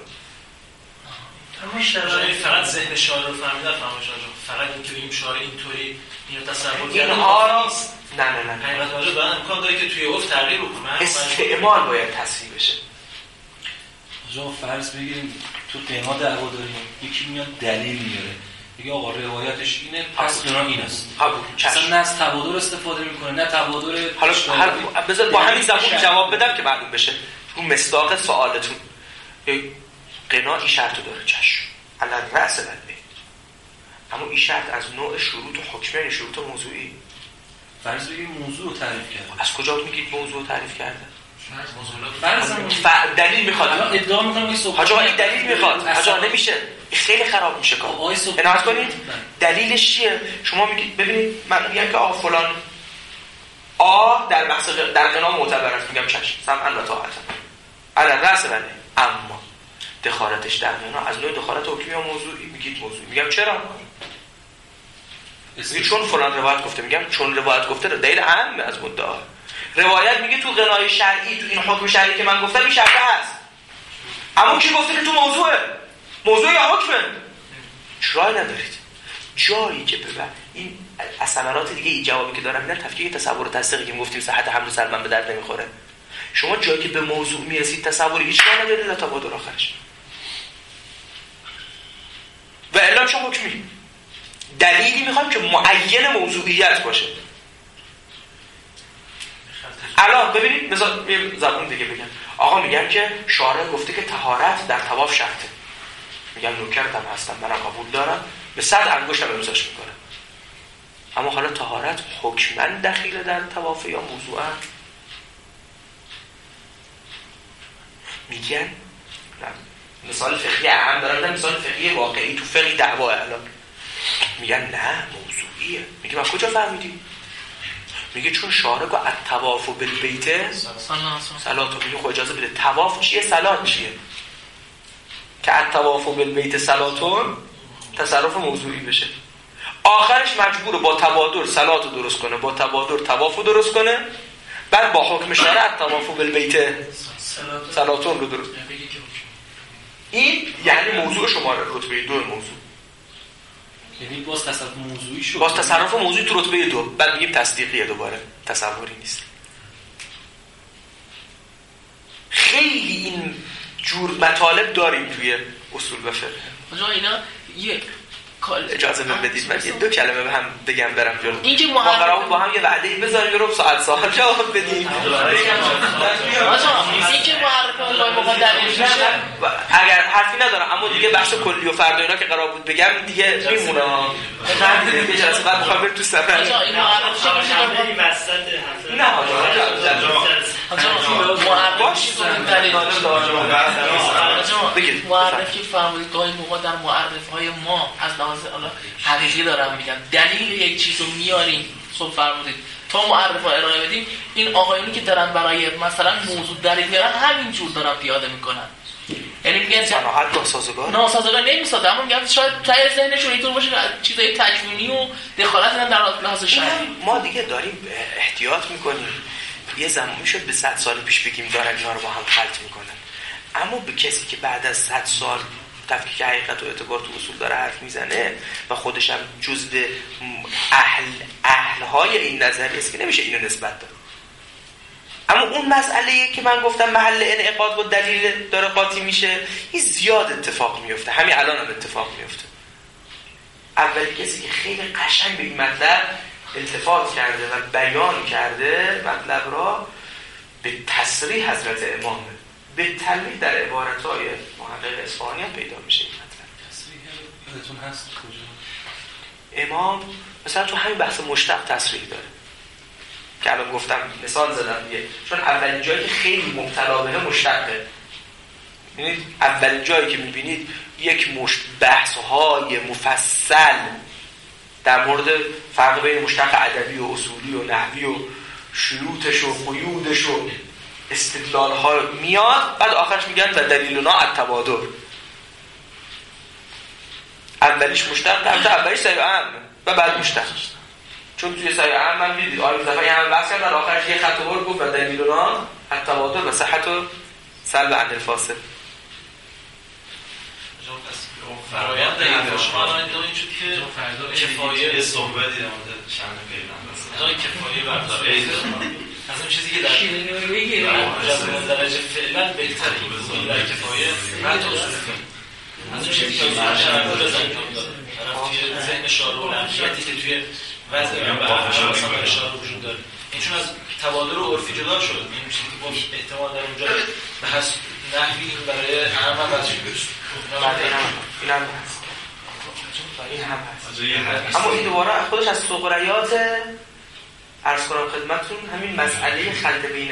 فقط ذهن شاعر رو فهمیدن فقط اینکه بگیم شاعر اینطوری اینو تصور کرده نیست. نه حقیقت واژه دارن امکان داره که توی افت تغییر بکنه. استعمال باید تصحیح بشه. آقا فرض بگیریم تو قنا دعوا داریم، یکی میاد دلیل میاره میگه آقا روایتش اینه پس قنا این است. اصلا نه از تبادل استفاده میکنه نه تبادل. حالا بذار با همین زبون جواب بدم که معلوم بشه اون مصداق سوالتون. قنا این شرط داره، چشم علل رأس بنده، اما این شرط از نوع شروط و حکمه، یعنی شروط موضوعی. فرض بگیم موضوع رو تعریف کرده. از کجا میگید موضوع رو تعریف کرده؟ فرض دلیل میخواد. ادعا میکنم این صحبت حاجا این دلیل میخواد. حاجا نمیشه، خیلی خراب میشه کار. عنایت کنید. دلیلش چیه؟ شما میگید ببینید من میگم که فلان در بحث در قنا معتبر است، میگم چشم سمعا و طاعتا علل رأس بنده، اما دخالتش در قنا از نوع دخالت حکمی یا موضوعی. میگید موضوعی. میگم چرا؟ چون فلان روایت گفته. میگم چون روایت گفته دلیل اهم از مدعا. روایت میگه تو قنای شرعی، تو این حکم شرعی که من گفتم این شرط هست، اما کی گفته که تو موضوع یا حکمه؟ چرا ندارید؟ جایی که ببر این از ثمرات دیگه این جوابی که دارم میدن تفکیک تصور و تصدیقی که گفتیم صحت حمل سلمان به درد نمیخوره. شما جایی که به موضوع میرسید تصوری هیچ کار ندارید، تبادل آخرش و الا چه حکمی. دلیلی میخوام که معین موضوعیت باشه. الان ببینید مثلا یه زبون دیگه بگم. آقا میگن که شارع گفته که طهارت در طواف شرطه. میگم نوکرتم هستم، منم قبول دارم، به 100 انگشتم امضاش میکنم. اما حالا طهارت حکماً دخیل در طواف یا موضوعاً؟ میگن مثال فقهی اهم دارم، مثال فقهی واقعی تو فقه دعوا الان میگن نه موضوعیه. میگه من کجا فهمیدی؟ میگه چون شارع گفت الطواف بالبیت صلات. میگه خب اجازه بده طواف چیه صلات چیه؟ که الطواف بالبیت صلاتون تصرف موضوعی بشه. آخرش مجبور با تبادر صلات رو درست کنه، با تبادر طواف رو درست کنه، بعد با حکم شارع الطواف بالبیت صلاتون رو درست. این یعنی موضوع شما رتبه 2 موضوع. یعنی باز تصرف موضوعی شد. باز تصرف موضوعی تو رتبه 2. بعد میگیم تصدیقیه، دوباره تصوری نیست. خیلی این جور مطالب داریم توی اصول و فقه. آجا اینا یه اجازه بدید من یه 2 کلمه به هم بگم برم جلو. اینکه ما قرار با هم یه وعده‌ای بذاریم یه ربع ساعت جواب بدیم. آجا اینکه معرفه الله مقدر میشه اگر حرفی ندارم، اما دیگه بحث کلی و فردا اینا که قرار بود بگم دیگه میمونه. من دیگه جلسه بعد میخوام برم تو سفر. آجا این معرفه این وسط حرف نه معرفی فرمودید گاهی موقع در معرفهای ما از لحاظ حقیقی دارم میگم دلیل یک چیز رو میاریم صبح فرمودید تا معرفه ارائه بدیم. این آقایونی که دارن برای مثلا موضوع دلیل میارن همینجور دارن پیاده میکنن. یعنی میگن صناعت ناسازگار نمیسازه، اما میگم شاید تای ذهنشون اینطور باشه چیزای تکوینی و دخالت هم در لحاظ شرعی. ما دیگه داریم احتیاط میکنیم. یه زمان میشد به 100 سال پیش بگیم دارن اینا رو با هم خلط میکنن، اما به کسی که بعد از 100 سال تفکیک حقیقت و اعتبار تو اصول داره حرف میزنه و خودش هم جزء اهل‌های این نظریه است که نمیشه اینو نسبت داد. اما اون مسئله‌ای که من گفتم محل انعقاد با دلیل داره قاطی میشه، این زیاد اتفاق میفته. همین الان هم اتفاق میفته. اولی کسی که خیلی قشنگ به این مطلب التفات کرده و بیان کرده مطلب را به تصریح حضرت امامه، به تلمیح در عبارت‌های محقق اصفهانی هم پیدا میشه این مطلب. ذهنتون هست کجا؟ امام مثلا تو همین بحث مشتق تصریح داره که الان گفتم مثال زدم دیگه، چون اولین جایی که خیلی مبتلا بهه مشتقه. یعنی اولین جایی که میبینید یک بحث‌های مفصل در مورد فرق بین مشتق ادبی و اصولی و نحوی و شروطش و قیودش و استدلال‌ها میاد، بعد آخرش میگن و دلیلنا التبادر. اولیش مشتق، در اولیش سعی عام و بعد مشتق. چون توی سعی عام من دیدید آیه دفعه همه بحث کردن، آخرش یه خط ور گفت و دلیلنا التبادر و صحت و سلب عن الفاصل. فرایند شما الان این شد که کفایه صحبتی در مورد چند پیغمبر کفایه برداره از اون چیزی که در درجه فعلا بهتره در کفایه بعد از اون چیزی که شرط انجام داره توی ذهن شارع و لمحیتی که توی وضع مثلا شارع وجود داره. این چون از تبادر و عرفی جدا شد، این چیزی که با احتمال در اونجا بحث نحوی برای عام هم از این هم هست. اما این دوباره خودش از سغریات عرض کنم خدمتتون همین مسئله خلط بین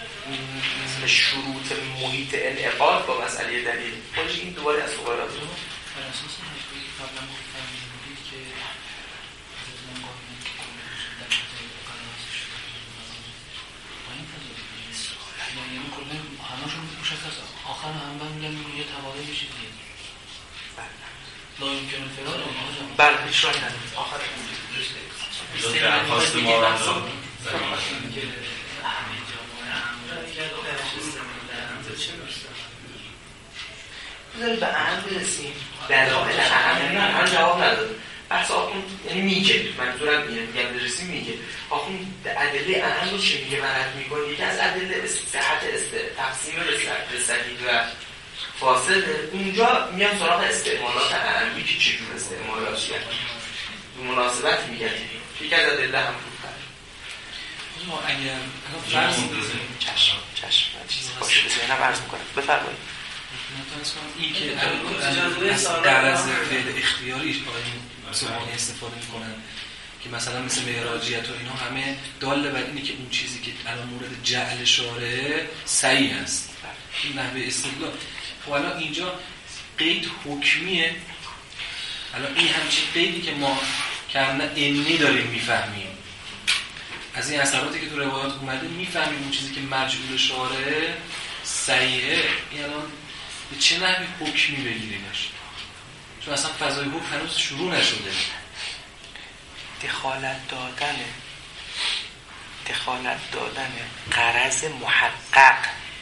شروط محیط انعقاد با مسئله دلیل، خودش این دوباره از سغریات بر اساس نکته‌ای که قبلا گفتم بودید که حضرت امام گاهیدن که در مطلب قرارش شده با این تضاد یعنی کلا همه‌شون مشخص آخر هم میگن یه تبادل میشه دیگه. لا يمكن الفرار بله هیچ راهی نداره. آخر درخواست ما را بذارید به اهم برسیم. دلایل اهم من جواب نداد. بحث آخون یعنی میگه، منظورم اینه، میگم برسیم میگه آخون ادله اهم رو چی میگه مرد میکنه. یکی از ادله صحت تقسیم به صحیح و فاصل. اونجا میام سراغ استعمالات اهمی که چجور استعمالاتیه به مناسبت میگن. یکی از ادله هم بودن ما اگر فرض چشم من چیزی باشه به ذهنم عرض میکنم بفرمایید. این که از غرض فعل اختیاریش سبحانی استفاده میکنن که مثلا مثل معراجیت و اینا همه داله بر اینه که اون چیزی که الان مورد جعل شارعه صحیح است. این نحوه استدلال. خب الان اینجا قید حکمیه. الان این همچین قیدی که ما کرنا انی داریم میفهمیم از این اثراتی که تو روایات اومده میفهمیم اون چیزی که مرجعول شارعه صحیحه. این الان به چه نحوی حکمی بگیریمش؟ چون اصلا فضای حکم هنوز شروع نشده. دخالت دادن غرض محقق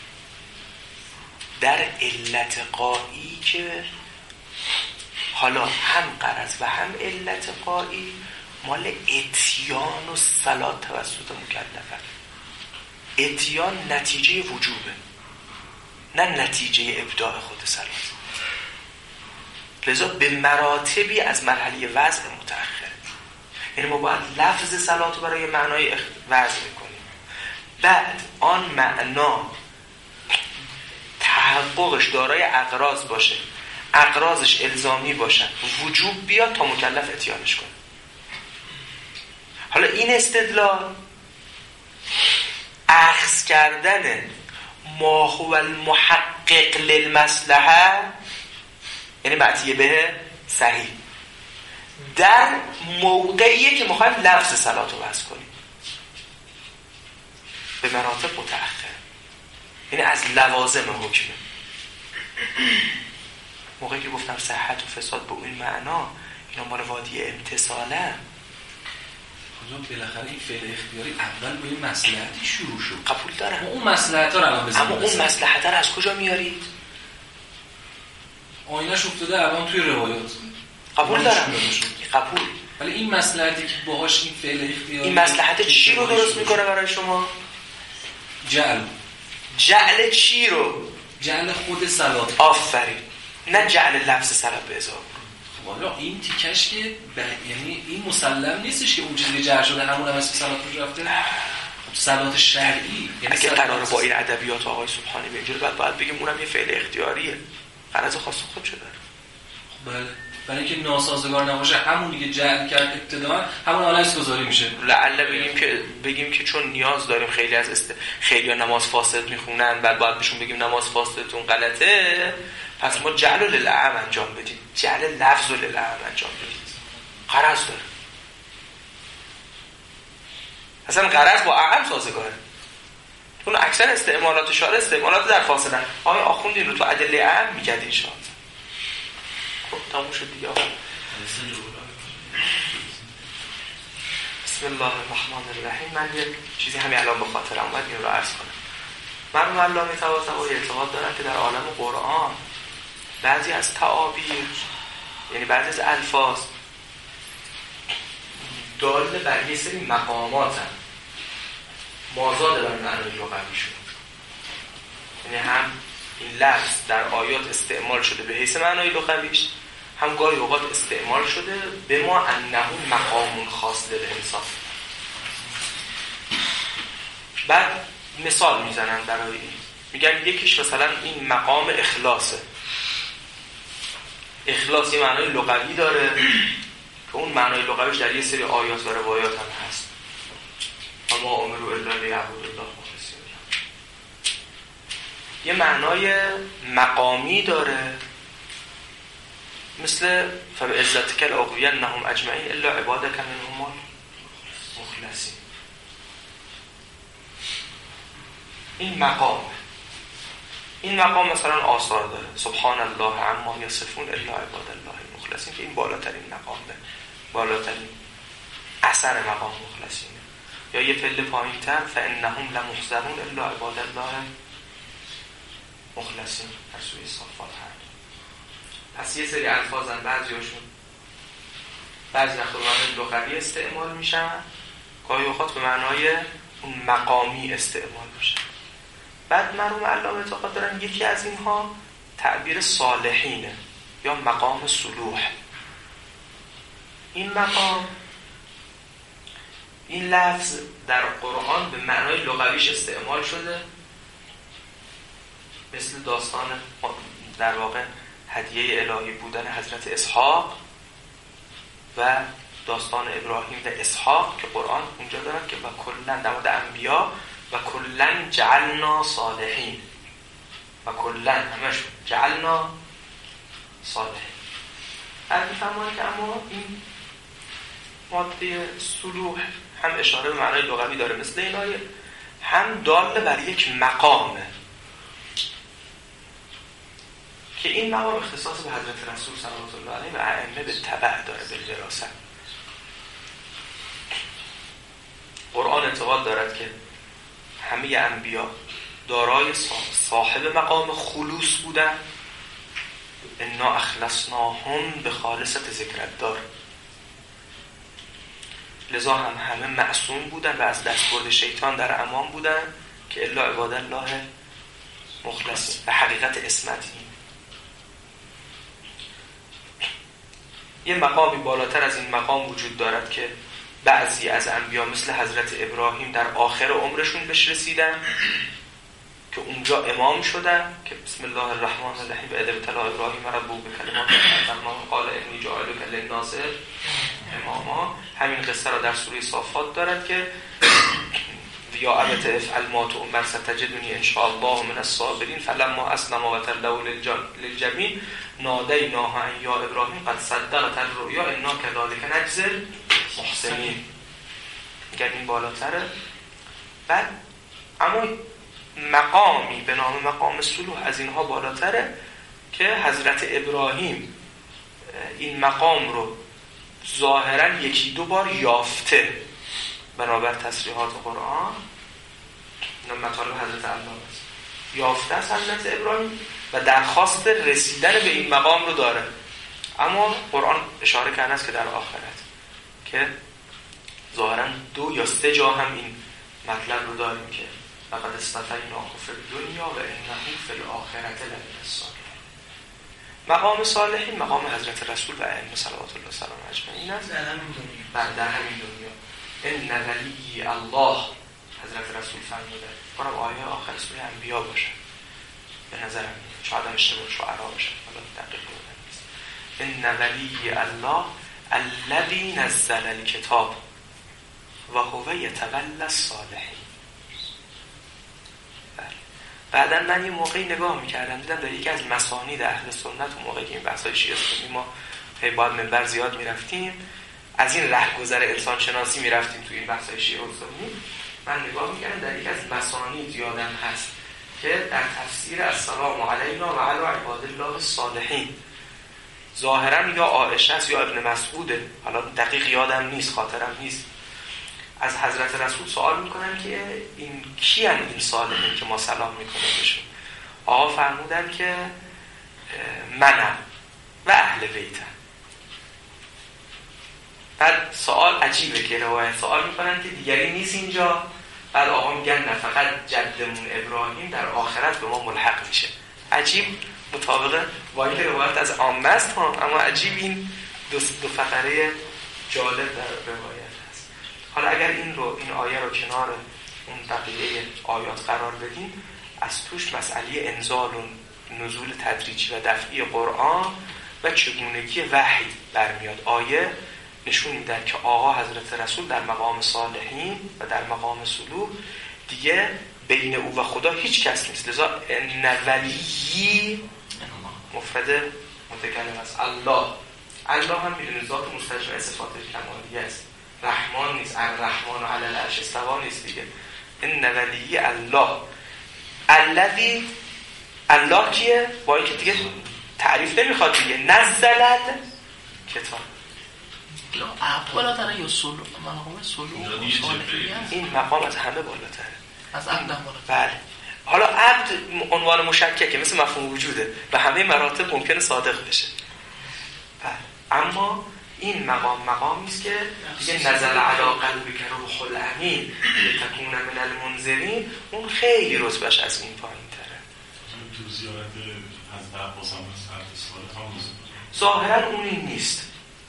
در علت قایی که حالا هم غرض و هم علت قایی مال اتیان و صلات توسط مکلفه. اتیان نتیجه وجوبه نه نتیجه ابداع خود صلات. لذا به مراتبی از مرحله وضع متأخره. یعنی ما باید لفظ صلات رو برای معنای وضع کنیم، بعد آن معنا تحققش دارای اقراض باشه، اقراضش الزامی باشه، وجوب بیاد تا مکلف اتیانش کنه. حالا این استدلال اخذ کردن ما هو المحقق للمصلحه یعنی معطیه به صحیح در موقعیه که میخوایم لفظ صلات رو وضع کنیم به مراتب متأخر، یعنی از لوازم حکمه. موقعی که گفتم صحت و فساد به این معنا اینا مال وادی امتصاله. بالاخره این فعل اختیاری اول با این مصلحتی شروع شد. قبول دارم. اون مصلحت رو الان بزنیم. اما اون مصلحت رو از کجا میارید؟ آینه‌اش افتاده الان توی روایات. قبول دارم. قبول. ولی این مصلحتی که باهاش این فعل اختیاری این مصلحت چی رو درست میکنه برای شما؟ جعل چی رو؟ جعل خود صلات. آفرین. نه جعل لفظ صلات به اضافه. والا این تیکش که یعنی این مسلم نیستش که اون چیزی که جعل شده همون هم اسم صلات رو رفته. صلات شرعی یعنی اگه قراره با این ادبیات آقای سبحانی بگیره باید بگیم اونم یه فعل اختیاریه. غرض خاص خودشو داره. بله. برای اینکه ناسازگار نباشه همون دیگه جعل کرد ابتدا همون حالا اسم‌گذاری میشه. لعل بگیم که چون نیاز داریم خیلی نماز فاسد میخونن بعد باید بهشون بگیم نماز فاسدتون غلطه، پس ما جعل للعم انجام بدیم، جعل لفظ للعم انجام بدیم. غرض داره، اصلا غرض با عقل سازگاره. اون اکثر استعمالات شارع استعمالات در فاصله. آقای آخوندی رو تو ادله عام میگردین شاد. خب تموم شد دیگه آقا. بسم الله الرحمن الرحیم. من یه چیزی همین الان به خاطرم اومد این رو عرض کنم. مرحوم علامه طباطبایی اعتقاد دارن که در عالم قرآن بعضی از تعابیر، یعنی بعضی از الفاظ دال بر یه سری مقامات هم مازاد بر معنای لغویشون، یعنی هم این لفظ در آیات استعمال شده به حیث معنای لغویش، هم گاهی اوقات استعمال شده به ما انه مقام خاص للانسان. بعد مثال میزنن برای این، میگن یکیش مثلا این مقام اخلاصه. اخلاص یه معنای لغوی داره که اون معنای لغویش در یه سری آیات و روایات هم هست. اما امروا الا لیعبدوا الله مخلصین له. یه معنای مقامی داره مثل فبعزتک لأغوینهم اجمعین الا عبادک منهم المخلصین. این مقام مثلا آثار داره، سبحان الله عما یصفون الا عباد الله المخلصین، که این بالاترین مقامه، بالاترین اثر مقام مخلصینه. یا یه پله پایین‌تر فانهم لمحضرون الا عباد الله مخلصین در سوره صافات هست. پس یه سری الفاظن بعضیاشون بعضی وقتا به معنای لغوی استعمال میشن، گاهی اوقات به معنای اون مقامی استعمال میشن. بعد مرحوم علامه اعتقاد دارن یکی از اینها تعبیر صالحینه یا مقام صلوح. این مقام، این لفظ در قرآن به معنای لغویش استعمال شده، مثل داستان در واقع هدیه الهی بودن حضرت اسحاق و داستان ابراهیم و اسحاق که قرآن اونجا دارن که و کلن در مورد انبیا و کلن جعلنا صالحین و کلن همش جعلنا صالحین. از میفهمونه که اما این ماده صلوح هم اشاره به معنای لغوی داره مثل این آیه، هم دال بر یک مقامه که این مقام اختصاص به حضرت رسول صلوات الله علیه و ائمه به تبع داره، به وراثت. قرآن اعتقاد دارد که همه انبیا دارای صاحب مقام خلوص بودن، انا اخلصناهم به خالصت ذکرالدار، لذا هم همه معصوم بودن و از دستبرد شیطان در امان بودن که الا عباد الله مخلصین و حقیقت اسمت. یه مقامی بالاتر از این مقام وجود دارد که بعضی از انبیا مثل حضرت ابراهیم در آخر عمرشون بهش رسیدن که اونجا امام شدن که بسم الله الرحمن الرحیم و اذ ابتلی ابراهیم ربه بکلمات قال انی جاعلک للناس اماما. همین قصه را در سوره صافات دارد که یا ابت افعل ما تؤمر ستجدنی ان شاء الله من الصابرین فلما اسلم وتله للجبین نادیناه ان یا ابراهیم قد صدقت الرؤیا انا كذلك نجزی المحسنین. میگن این بالاتره. بعد اما مقامی به نام مقام صلوح از اینها بالاتره که حضرت ابراهیم این مقام رو ظاهرا یکی دو بار یافته بنابر تصریحات قرآن. مطالب حضرت الله است، یافته از حضرت ابراهیم و درخواست رسیدن به این مقام رو داره. اما قرآن اشاره کرده است که در آخرت که ظاهرا 2 یا 3 جا هم این مطلب رو داریم که لقد اصطفیناه فی الدنیا و انه فی الاخرة لمن الصالحین. مقام صالحین مقام حضرت رسول و ائمه صلوات الله سلام اجمعین است در همین دنیا. ان ولی الله حضرت رسول فرموده، کنم آیه آخر سوره انبیا باشه به نظرم، شاید هم اشتباه شعرا باشه، حالا دقیق بودن نیست. ان ولی الله الذی نزل الکتاب و هو یتولی الصالحین. بعدا من یه موقعی نگاه میکردم دیدم در یکی از مسانید اهل سنت اون موقعی که این بحثای شیعه سنی ما باید منبر زیاد میرفتیم، از این رهگذر انسان شناسی میرفتیم تو این بحثای شیعه سنی، من نگاه میکردم در یکی از مسانید یادم هست که در تفسیر السلام علینا و علی عباد الله الصالحین ظاهرا یا عایشه است یا ابن مسعوده، حالا دقیق یادم نیست، خاطرم نیست، از حضرت رسول سوال میکنن که این کی هن این صالحین که ما سلام میکنیم بهشون؟ آقا فرمودن که منم و اهل بیتم. بعد سوال عجیبه که روایت سوال میکنن که دیگری نیست اینجا، بعد آقا میگن نه فقط جدمون ابراهیم در آخرت به ما ملحق میشه. عجیب، مطابق وایل روایت از عامه است اما عجیب این دو فقره جالب در روایت هست. حالا اگر این آیه رو کنار اون بقیه آیات قرار بدیم، از توش مسئله انزال و نزول تدریجی و دفعی قرآن و چگونگی وحی برمیاد. آیه نشون میدن که آقا حضرت رسول در مقام صالحین و در مقام سلوک دیگه بین او و خدا هیچ کس نیست، لذا ان ولی مفرد متکلم است. الله هم میدونید ذات مستجمع صفات کمالیه است، رحمان نیست، الرحمن علی العرش استوا نیست دیگه. ان ولی الذی الله کیه؟ با اینکه دیگه تعریف نمیخواد دیگه، نزل کتاب بالاتر یا سلوک، مقام سلوک این مقام از همه بالاتره، از عبد بالاتر. بله. حالا عبد عنوان مشککه مثل مفهوم وجوده و همه مراتب ممکنه صادق بشه، بله. اما این مقامی است که دیگه نزل علی قلبک روح الامین لتکون من المنذرین، اون خیلی رتبهش از این پایین تره. تو زیارت از عباس هم ظاهرا اون این نیست.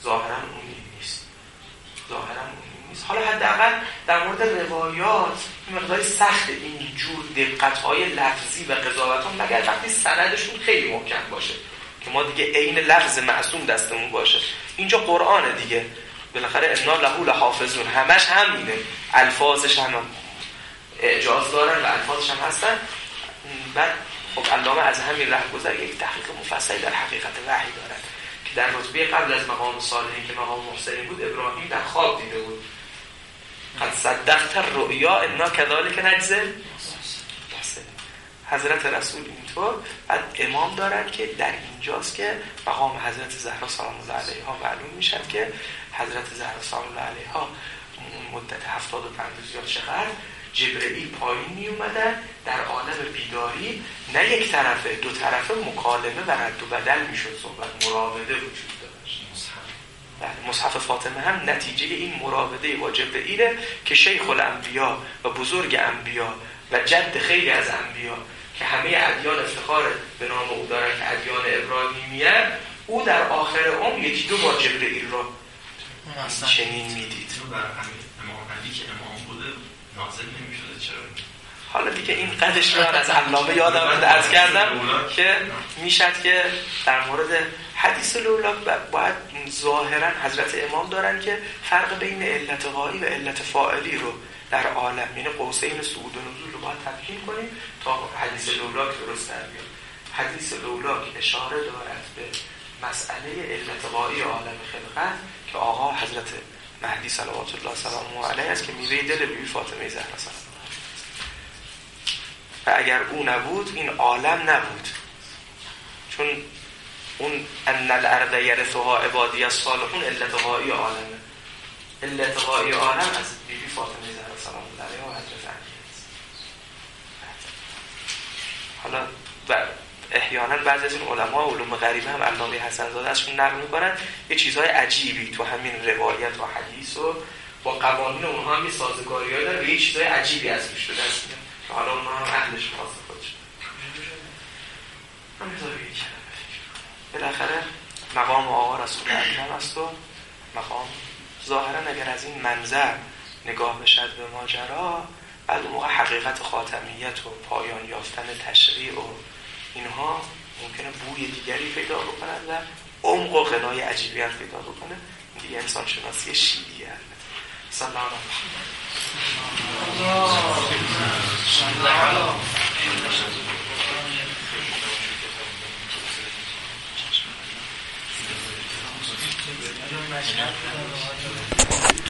حالا حداقل در مورد روایات مقداری سخت این جور دقت‌های لفظی و قضاوت‌ها، مگر وقتی سندشون خیلی محکم باشه که ما دیگه عین لفظ معصوم دستمون باشه. اینجا قرآن دیگه بالاخره انا له لحافظون، همش همینه، الفاظش هم اعجاز دارن و الفاظش هم هستن. بعد خب علامه از همین رهگذر یک تحقیق مفصلی در حقیقت وحی دارن که در رتبه قبل از مقام صالحین که مقام محسنین بود، ابراهیم در خواب دیده بود. قد صدقت الرؤیا انا كذلك نجزی المحسنین. حضرت رسول اینطور. بعد امام دارن که در اینجاست که مقام حضرت زهرا سلام الله علیها معلوم میشه که حضرت زهرا سلام الله علیها مدت 75 روز چقدر جبرئیل پایین می اومدن در عالم بیداری، نه یک طرفه، دو طرفه مکالمه و رد و بدل میشد، صحبت مراوده وجود داشت. مصحف فاطمه هم نتیجه این مراوده با جبرئیل که شیخ الانبیا و بزرگ انبیا و جد خیلی از انبیا که همه ادیان افتخار به نام او دارن که ادیان ابراهیمیه، او در آخر عمر یکی دو بار جبرئیل را چنین میدید. امام علی که امام بوده نازل نمی‌شده چرا؟ حالا دیگه این قدش رو از علامه یادم رفت عرض کردم که میشد که در مورد حدیث لولاک باید ظاهرا حضرت امام دارن که فرق بین علت غایی و علت فاعلی رو در عالم، یعنی قوسین صعود و نزول رو باید تبیین کنیم تا حدیث لولاک درست در بیاد. حدیث لولاک اشاره دارد به مسئله علت غایی عالم خلقت که آقا حضرت مهدی صلوات الله سلامه علیه است که میوه دل بیبی فاطمه زهرا سلام الله و اگر او نبود این عالم نبود، چون اون ان الارض یرثها عبادی الصالحون علت غایی عالمه، علت غایی عالم از بیبی فاطمه زهرا سلام الله علیها و حضرت علی است. حالا احیانا بعضی از این علما علوم غریبه هم علامه حسن زاده ازشون نقل میکنن یه چیزهای عجیبی تو همین روایت و حدیث و با قوانین اونها هم یه سازگاری‌هایی داره و یه چیزهای عجیبی از روش به دست میاد که حالا اونها هم اهلش خاص خودشون. من بذار یک کلمه فکر کنم. بالاخره مقام آقا رسول اکرم است و مقام ظاهرا اگر از این منظر نگاه بشد به ماجرا، بعد اون موقع حقیقت خاتمیت و پایان یافتن تشریع و اینها ممکنه بوی دیگری پیدا بکنند و عمق و غنای عجیبی حرف پیدا بکنه. دیگه انسان شناسی شیعیه. صلی الله علیه و